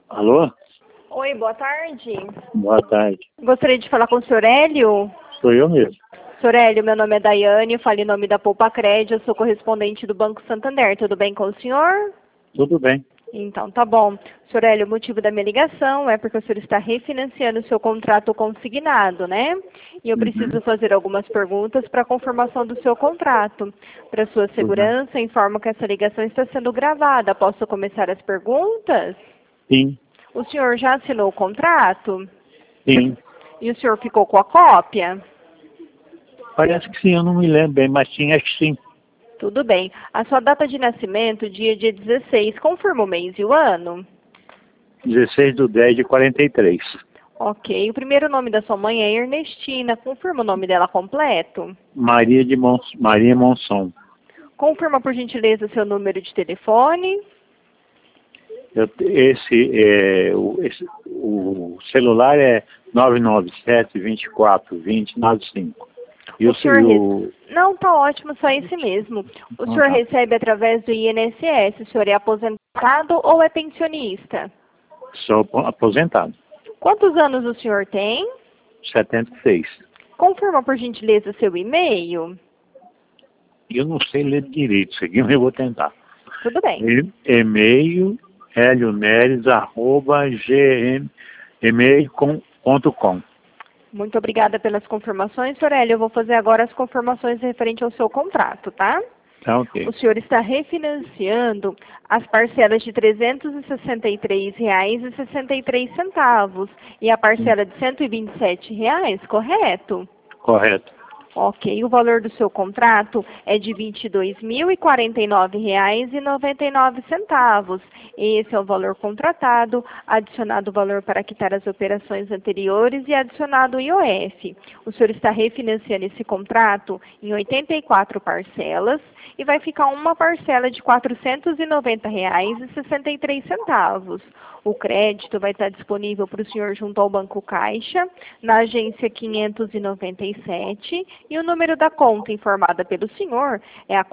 Alô? Oi, boa tarde. Boa tarde. Gostaria de falar com o senhor Hélio. Sou eu mesmo. Senhor Hélio, meu nome é Daiane, falo em nome da Poupa Crédito, eu sou correspondente do Banco Santander. Tudo bem com o senhor? Tudo bem. Então, tá bom. Senhor Hélio, o motivo da minha ligação é porque o senhor está refinanciando o seu contrato consignado, né? E eu preciso fazer algumas perguntas para a confirmação do seu contrato. Para sua segurança, informo que essa ligação está sendo gravada. Posso começar as perguntas? Sim, O senhor já assinou o contrato? sim. E o senhor ficou com a cópia? Parece que sim, eu não me lembro bem, mas sim, acho que sim. Tudo bem. A sua data de nascimento, dia 16, confirma o mês e o ano? 16/10/43. Ok. O primeiro nome da sua mãe é Ernestina. Confirma o nome dela completo? Maria Monson. Confirma, por gentileza, seu número de telefone? O celular é 997-24-20-95. E O senhor o Não, tá ótimo, só esse mesmo. O senhor tá. recebe através do INSS. O senhor é aposentado ou é pensionista? Sou aposentado. Quantos anos o senhor tem? 76. Confirma, por gentileza, seu e-mail? E eu não sei ler direito isso aqui, mas eu vou tentar. Tudo bem. E-mail helioneres@gmail.com. Muito obrigada pelas confirmações, senhor Hélio. Eu vou fazer agora as confirmações referente ao seu contrato, tá? Tá ok. O senhor está refinanciando as parcelas de R$ 363,63 e a parcela de R$ 127, correto? Correto. Ok, o valor do seu contrato é de R$ 22.049,99. Esse é o valor contratado, adicionado o valor para quitar as operações anteriores e adicionado o IOF. O senhor está refinanciando esse contrato em 84 parcelas e vai ficar uma parcela de R$ 490,63. O crédito vai estar disponível para o senhor junto ao Banco Caixa, na agência 597, e o número da conta informada pelo senhor é a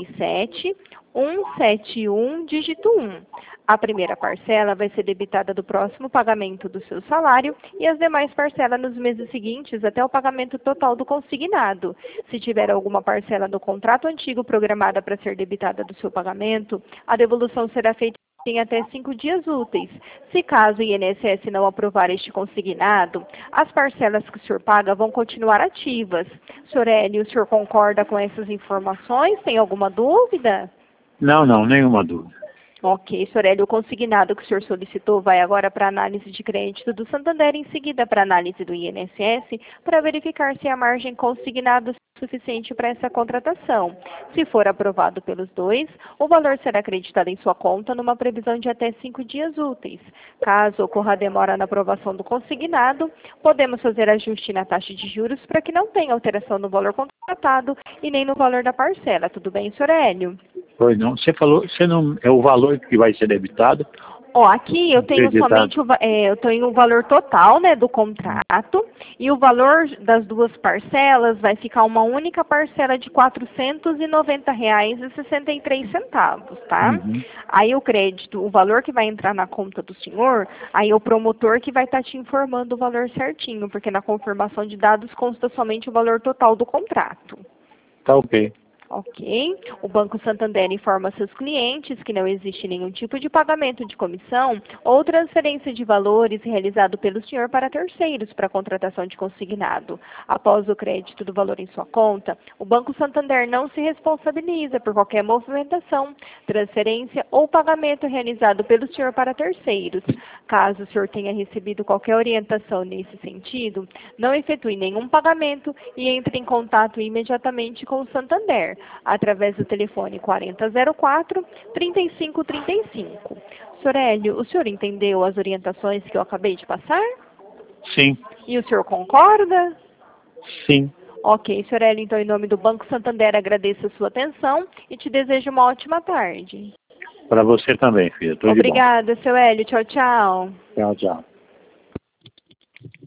47171, dígito 1. A primeira parcela vai ser debitada do próximo pagamento do seu salário e as demais parcelas nos meses seguintes até o pagamento total do consignado. Se tiver alguma parcela do contrato antigo programada para ser debitada do seu pagamento, a devolução será feita em até 5 dias úteis. Se caso o INSS não aprovar este consignado, as parcelas que o senhor paga vão continuar ativas. Senhor Hélio, o senhor concorda com essas informações? Tem alguma dúvida? Não, nenhuma dúvida. Ok, senhor Hélio, o consignado que o senhor solicitou vai agora para análise de crédito do Santander, em seguida para análise do INSS, para verificar se a margem consignada é suficiente para essa contratação. Se for aprovado pelos dois, o valor será acreditado em sua conta numa previsão de até 5 dias úteis. Caso ocorra demora na aprovação do consignado, podemos fazer ajuste na taxa de juros para que não tenha alteração no valor contratado e nem no valor da parcela. Tudo bem, senhor Hélio? Pois não. Você falou, você não é o valor que vai ser debitado? Ó, aqui eu tenho somente eu tenho o valor total, né, do contrato, e o valor das duas parcelas vai ficar uma única parcela de R$ 490,63, tá? Aí o crédito, o valor que vai entrar na conta do senhor, aí é o promotor que vai estar te informando o valor certinho, porque na confirmação de dados consta somente o valor total do contrato. Tá ok. Ok. O Banco Santander informa seus clientes que não existe nenhum tipo de pagamento de comissão ou transferência de valores realizado pelo senhor para terceiros para contratação de consignado. Após o crédito do valor em sua conta, o Banco Santander não se responsabiliza por qualquer movimentação, transferência ou pagamento realizado pelo senhor para terceiros. Caso o senhor tenha recebido qualquer orientação nesse sentido, não efetue nenhum pagamento e entre em contato imediatamente com o Santander, através do telefone 4004-3535. Senhor Hélio, o senhor entendeu as orientações que eu acabei de passar? Sim. E o senhor concorda? Sim. Ok, senhor Hélio, então em nome do Banco Santander agradeço a sua atenção e te desejo uma ótima tarde. Para você também, filha. Tudo de bom. Obrigada, seu Hélio. Tchau, tchau. Tchau, tchau.